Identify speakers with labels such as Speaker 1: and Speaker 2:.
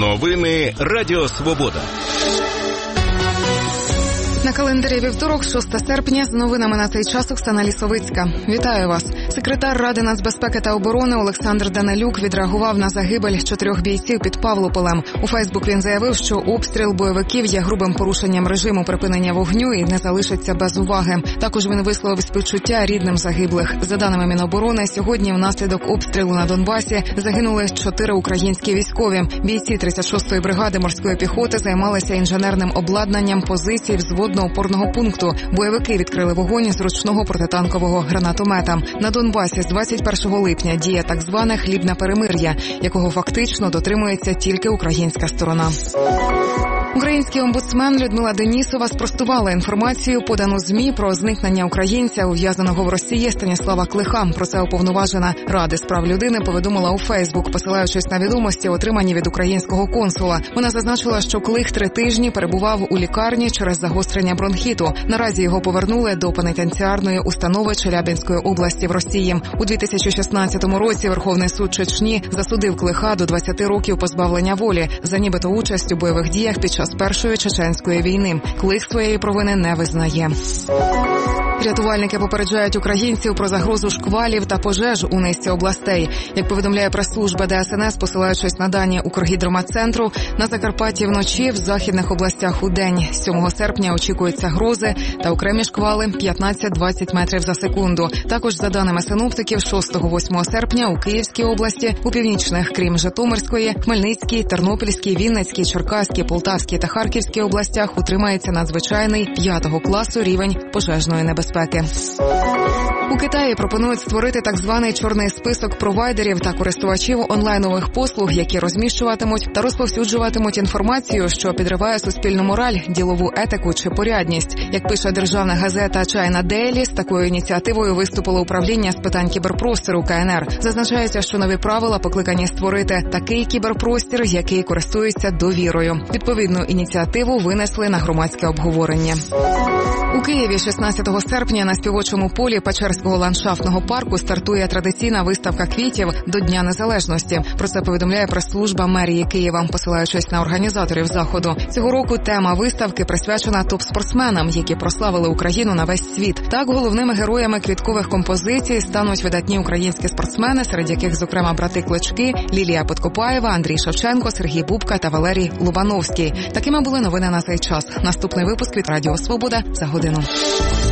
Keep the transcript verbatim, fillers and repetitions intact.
Speaker 1: Новини Радіо Свобода.
Speaker 2: На календарі вівторок, шостого серпня, з новинами на цей час Оксана Лісовицька. Вітаю вас. Секретар Ради нацбезпеки та оборони Олександр Данилюк відреагував на загибель чотирьох бійців під Павлополем. У Фейсбук він заявив, що обстріл бойовиків є грубим порушенням режиму припинення вогню і не залишиться без уваги. Також він висловив співчуття рідним загиблих. За даними Міноборони, сьогодні внаслідок обстрілу на Донбасі загинули чотири українські військові. Бійці тридцять шостої бригади морської піхоти займалися інженерним обладнанням позицій взводного опорного пункту. Бойовики відкрили вогонь з ручного протитанкового гранатомета. На Донбасі з двадцять першого липня діє так зване хлібне перемир'я, якого фактично дотримується тільки українська сторона. Український омбудсмен Людмила Денісова спростувала інформацію, подану ЗМІ про зникнення українця, ув'язаного в Росії Станіслава Клиха. Про це уповноважена Ради з прав людини повідомила у Фейсбук, посилаючись на відомості, отримані від українського консула. Вона зазначила, що Клих три тижні перебував у лікарні через загострення бронхіту. Наразі його повернули до пенітенціарної установи Челябинської області в Росії. У дві тисячі шістнадцятому році Верховний суд Чечні засудив Клиха до двадцяти років позбавлення волі за нібито участь у бойових діях під час Першої чеченської війни. Клих своєї провини не визнає. Рятувальники попереджають українців про загрозу шквалів та пожеж у низці областей. Як повідомляє прес-служба Де Ес Ен Ес, посилаючись на дані Укргідрометцентру, на Закарпатті вночі, в західних областях удень. сьомого серпня очікуються грози та окремі шквали п'ятнадцять-двадцять метрів за секунду. Також, за даними синоптиків, шостого-восьмого серпня у Київській області, у північних, крім Житомирської, Хмельницькій, Тернопільській, Вінницькій, Черкаській, Полтавській та Харківській областях утримається надзвичайний п'ятого класу рівень пожежної небезпеки. У Китаї пропонують створити так званий чорний список провайдерів та користувачів онлайнових послуг, які розміщуватимуть та розповсюджуватимуть інформацію, що підриває суспільну мораль, ділову етику чи порядність. Як пише державна газета China Daily, з такою ініціативою виступило управління з питань кіберпростору Ка Ен Ер. Зазначається, що нові правила покликані створити такий кіберпростір, який користується довірою. Відповідну ініціативу винесли на громадське обговорення. У Києві шістнадцятого серпня на співочому полі Печерського ландшафтного парку стартує традиційна виставка квітів до Дня Незалежності. Про це повідомляє прес-служба мерії Києва, посилаючись на організаторів заходу. Цього року тема виставки присвячена топ-спортсменам, які прославили Україну на весь світ. Так, головними героями квіткових композицій стануть видатні українські спортсмени, серед яких, зокрема, брати Клички, Лілія Подкопаєва, Андрій Шевченко, Сергій Бубка та Валерій Лубановський. Такими були новини на цей час. Наступний випуск від Радіо Свобода за годину.